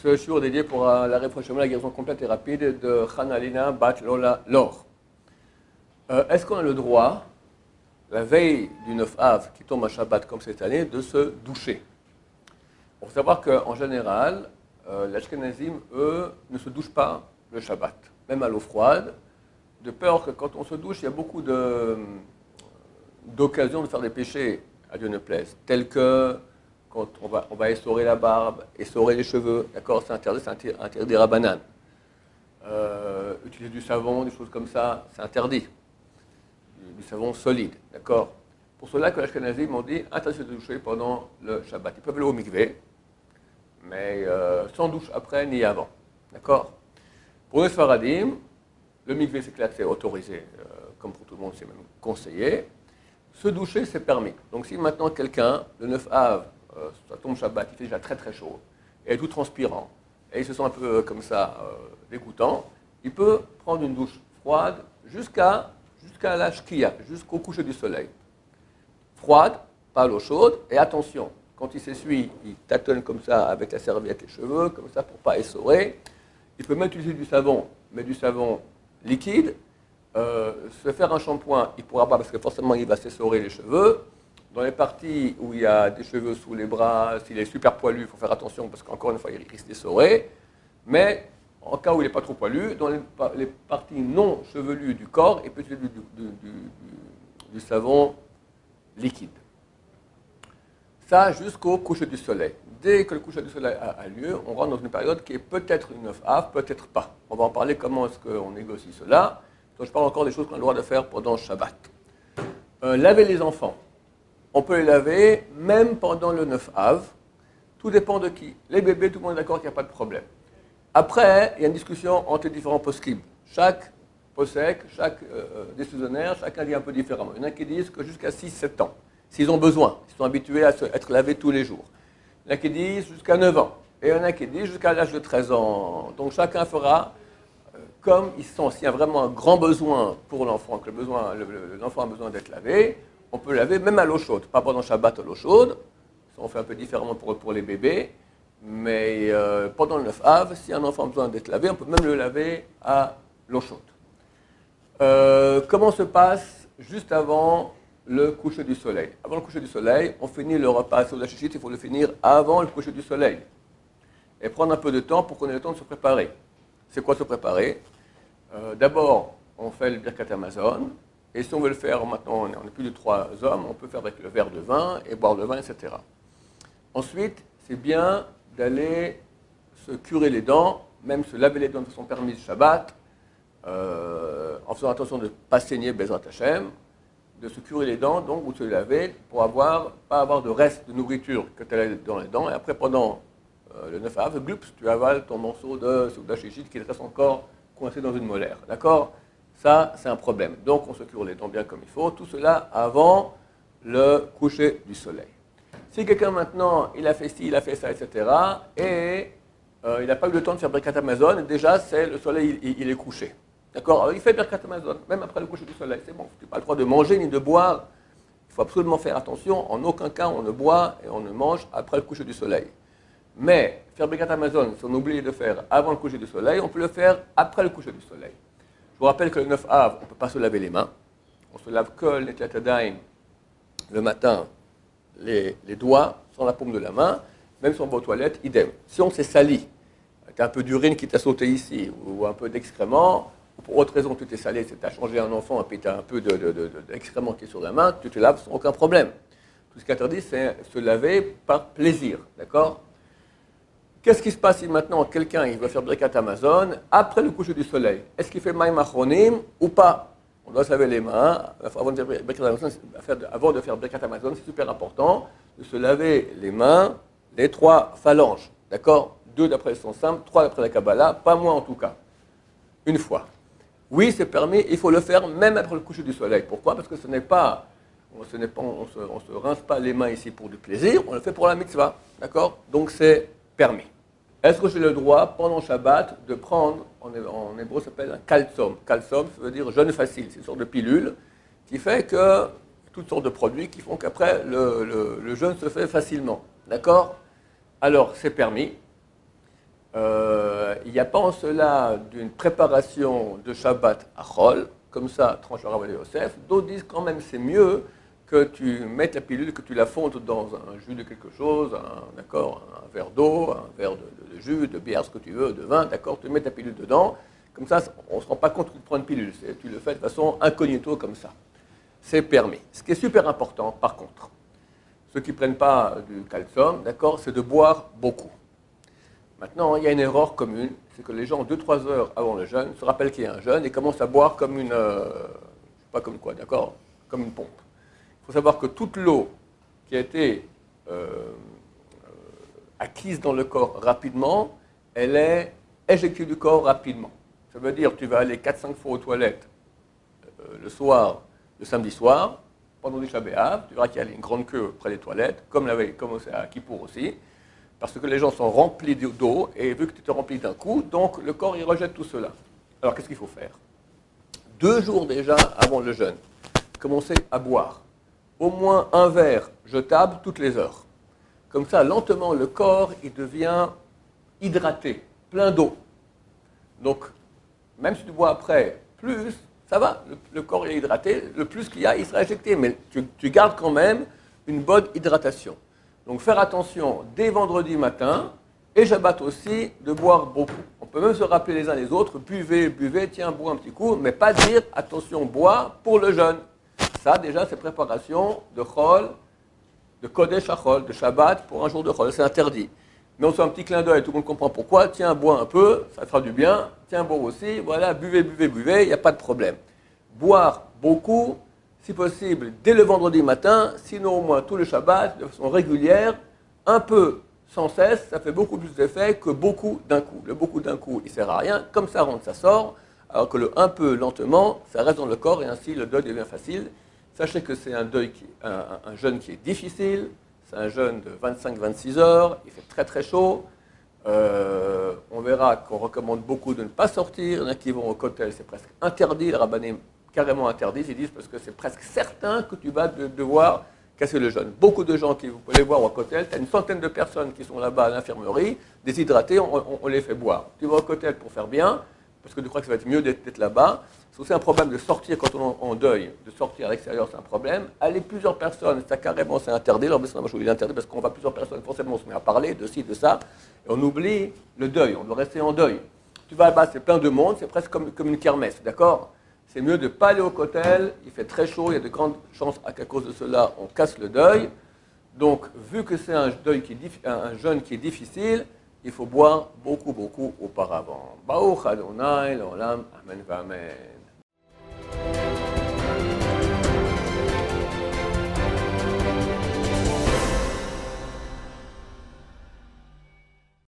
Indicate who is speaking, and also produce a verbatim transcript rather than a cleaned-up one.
Speaker 1: ce jour dédié pour euh, la réflexion, la guérison complète et rapide de Hanalina Bat Lola Lor. Euh, Est-ce qu'on a le droit, la veille du neuf Av qui tombe à Shabbat comme cette année, de se doucher? Il faut savoir qu'en général, euh, les Ashkenazim, eux, ne se douchent pas le Shabbat, même à l'eau froide, de peur que quand on se douche, il y a beaucoup de, d'occasions de faire des péchés à Dieu ne plaise, tels que quand on va, on va essorer la barbe, essorer les cheveux, d'accord, c'est interdit, c'est interdit des rabananes. Euh, utiliser du savon, des choses comme ça, c'est interdit. Du, du savon solide, d'accord. Pour cela que les Ashkenazim m'ont dit interdit de se doucher pendant le Shabbat. Ils peuvent aller au mikvé, mais euh, sans douche après ni avant, d'accord. Pour les Sfaradim, le mikvé c'est clair que c'est autorisé, euh, comme pour tout le monde, c'est même conseillé. Se doucher, c'est permis. Donc si maintenant quelqu'un, le neuf Av, euh, ça tombe Shabbat, il fait déjà très très chaud, et est tout transpirant, et il se sent un peu euh, comme ça, euh, dégoûtant, il peut prendre une douche froide jusqu'à jusqu'à la shkia, jusqu'au coucher du soleil. Froide, pas l'eau chaude, et attention, quand il s'essuie, il tâtonne comme ça avec la serviette les cheveux, comme ça pour ne pas essorer. Il peut même utiliser du savon, mais du savon liquide. Euh, se faire un shampoing, il ne pourra pas parce que forcément il va s'essorer les cheveux. Dans les parties où il y a des cheveux sous les bras, s'il est super poilu, il faut faire attention parce qu'encore une fois il risque d'essorer. Mais en cas où il n'est pas trop poilu, dans les, les parties non chevelues du corps, il peut utiliser du, du, du, du, du savon liquide. Ça jusqu'au coucher du soleil. Dès que le coucher du soleil a, a lieu, on rentre dans une période qui est peut-être une neuf Av, peut-être pas. On va en parler comment est-ce qu'on négocie cela. Donc je parle encore des choses qu'on a le droit de faire pendant Shabbat. Euh, laver les enfants. On peut les laver même pendant le neuf Av. Tout dépend de qui. Les bébés, tout le monde est d'accord qu'il n'y a pas de problème. Après, il y a une discussion entre les différents poskim. Chaque posek, chaque euh, décisionnaire, chacun dit un peu différemment. Il y en a qui disent que jusqu'à six sept ans, s'ils ont besoin, ils sont habitués à se, être lavés tous les jours. Il y en a qui disent jusqu'à neuf ans. Et il y en a qui disent jusqu'à l'âge de treize ans. Donc chacun fera comme ils sont, s'il y a vraiment un grand besoin pour l'enfant, que le besoin, le, le, l'enfant a besoin d'être lavé, on peut laver même à l'eau chaude. Pas pendant Shabbat à l'eau chaude, ça on fait un peu différemment pour, pour les bébés, mais euh, pendant le neuf Av, si un enfant a besoin d'être lavé, on peut même le laver à l'eau chaude. Euh, comment se passe juste avant le coucher du soleil? Avant le coucher du soleil, on finit le repas sur la chichite, il faut le finir avant le coucher du soleil. Et prendre un peu de temps pour qu'on ait le temps de se préparer. C'est quoi se préparer? Euh, D'abord, on fait le Birkat Hamazon, et si on veut le faire, maintenant on est, on est plus de trois hommes, on peut faire avec le verre de vin et boire le vin, et cetera. Ensuite, c'est bien d'aller se curer les dents, même se laver les dents de façon permise Shabbat, euh, en faisant attention de ne pas saigner Bezrat Hashem, de se curer les dents, donc, ou de se laver, pour avoir, pas avoir de reste de nourriture que tu as dans les dents, et après pendant euh, le neuf Av, glups, tu avales ton morceau de souda chichite qui reste encore coincé dans une molaire, d'accord? Ça, c'est un problème. Donc, on se cure les dents bien comme il faut. Tout cela avant le coucher du soleil. Si quelqu'un maintenant, il a fait ci, il a fait ça, et cetera, et euh, il n'a pas eu le temps de faire Birkat Hamazon, déjà, c'est, le soleil, il, il est couché. D'accord? Alors, il fait Birkat Hamazon, même après le coucher du soleil. C'est bon, tu n'as pas le droit de manger ni de boire. Il faut absolument faire attention. En aucun cas, on ne boit et on ne mange après le coucher du soleil. Mais faire Birkat Hamazon, si on oublie de faire avant le coucher du soleil, on peut le faire après le coucher du soleil. Je vous rappelle que le neuf Av, on ne peut pas se laver les mains. On se lave que les tlatadaim le matin, les, les doigts, sans la paume de la main, même si on va aux toilettes, idem. Si on s'est sali, tu as un peu d'urine qui t'a sauté ici, ou un peu d'excrément, ou pour autre raison tu t'es salé, c'est que tu as changé un enfant et puis tu as un peu de, de, de, d'excrément qui est sur la main, tu te laves sans aucun problème. Tout ce qui est interdit, c'est se laver par plaisir, d'accord? Qu'est-ce qui se passe si maintenant quelqu'un il veut faire Birkat Hamazon après le coucher du soleil? Est-ce qu'il fait Maïm Achronim ou pas? On doit se laver les mains avant de faire Birkat Hamazon, avant de faire Birkat Hamazon, c'est super important de se laver les mains, les trois phalanges, d'accord? Deux d'après le sens simple, trois d'après la Kabbalah, pas moins en tout cas. Une fois. Oui, c'est permis, il faut le faire même après le coucher du soleil. Pourquoi? Parce que ce n'est pas, ce n'est pas on ne se, on se rince pas les mains ici pour du plaisir, on le fait pour la mitzvah, d'accord? Donc c'est permis. Est-ce que j'ai le droit, pendant Shabbat, de prendre, en, en hébreu ça s'appelle un kaltsom. Kaltsom, ça veut dire jeûne facile, c'est une sorte de pilule qui fait que, toutes sortes de produits qui font qu'après, le, le, le jeûne se fait facilement. D'accord? Alors, c'est permis. Euh, il n'y a pas en cela d'une préparation de Shabbat à Chol, comme ça, tranche le Rav Yosef. D'autres disent quand même c'est mieux que tu mettes la pilule, que tu la fondes dans un jus de quelque chose, un, d'accord, un verre d'eau, un verre de, de, de jus, de bière, ce que tu veux, de vin, d'accord, tu mets ta pilule dedans. Comme ça, on ne se rend pas compte que tu prends une pilule. Tu le fais de façon incognito comme ça. C'est permis. Ce qui est super important, par contre, ceux qui ne prennent pas du calcium, d'accord, c'est de boire beaucoup. Maintenant, il y a une erreur commune, c'est que les gens, deux trois heures avant le jeûne, se rappellent qu'il y a un jeûne et commencent à boire comme une, euh, je sais pas comme quoi, d'accord, comme une pompe. Il faut savoir que toute l'eau qui a été euh, euh, acquise dans le corps rapidement, elle est éjectée du corps rapidement. Ça veut dire que tu vas aller quatre cinq fois aux toilettes euh, le soir, le samedi soir, pendant du Shabbat, tu verras qu'il y a une grande queue près des toilettes, comme la veille, comme c'est à Kippour aussi. Parce que les gens sont remplis d'eau, et vu que tu te remplis d'un coup, donc le corps il rejette tout cela. Alors qu'est-ce qu'il faut faire? Deux jours déjà avant le jeûne, commencez à boire. Au moins un verre jetable toutes les heures. Comme ça, lentement, le corps il devient hydraté, plein d'eau. Donc, même si tu bois après plus, ça va, le, le corps est hydraté, le plus qu'il y a, il sera éjecté, mais tu, tu gardes quand même une bonne hydratation. Donc faire attention dès vendredi matin, et Shabbat aussi, de boire beaucoup. On peut même se rappeler les uns les autres, buvez, buvez, tiens, bois un petit coup, mais pas dire, attention, bois pour le jeûne. Ça, déjà, c'est préparation de Chol, de Kodesh à Chol, de Shabbat pour un jour de Chol, c'est interdit. Mais on fait un petit clin d'œil, tout le monde comprend pourquoi, tiens, bois un peu, ça fera du bien, tiens, bois aussi, voilà, buvez, buvez, buvez, il n'y a pas de problème. Boire beaucoup, si possible, dès le vendredi matin, sinon au moins tout le Shabbat, de façon régulière, un peu sans cesse, ça fait beaucoup plus d'effet que beaucoup d'un coup. Le beaucoup d'un coup, il ne sert à rien, comme ça rentre, ça sort, alors que le un peu lentement, ça reste dans le corps et ainsi le deuil devient facile. Sachez que c'est un deuil, qui, un, un jeûne qui est difficile, c'est un jeûne de vingt-cinq à vingt-six heures, il fait très très chaud. Euh, on verra qu'on recommande beaucoup de ne pas sortir, il y en a qui vont au cocktail, c'est presque interdit, le rabbanim carrément interdit, ils disent parce que c'est presque certain que tu vas devoir casser le jeûne. Beaucoup de gens qui vous pouvez les voir au cocktail, tu as une centaine de personnes qui sont là-bas à l'infirmerie, déshydratés, on, on, on les fait boire. Tu vas au cocktail pour faire bien, parce que tu crois que ça va être mieux d'être là-bas. C'est aussi un problème de sortir quand on est en deuil, de sortir à l'extérieur, c'est un problème. Aller plusieurs personnes, ça carrément c'est interdit. Alors, c'est interdit parce qu'on va plusieurs personnes, forcément on se met à parler de ci, de ça, et on oublie le deuil, on doit rester en deuil. Tu vas là-bas, c'est plein de monde, c'est presque comme, comme une kermesse, d'accord? C'est mieux de ne pas aller au cocktail, il fait très chaud, il y a de grandes chances qu'à cause de cela, on casse le deuil. Donc, vu que c'est un, deuil qui est, un jeûne qui est difficile, il faut boire beaucoup, beaucoup auparavant. Baruch Adonai, l'olam, amen, amen.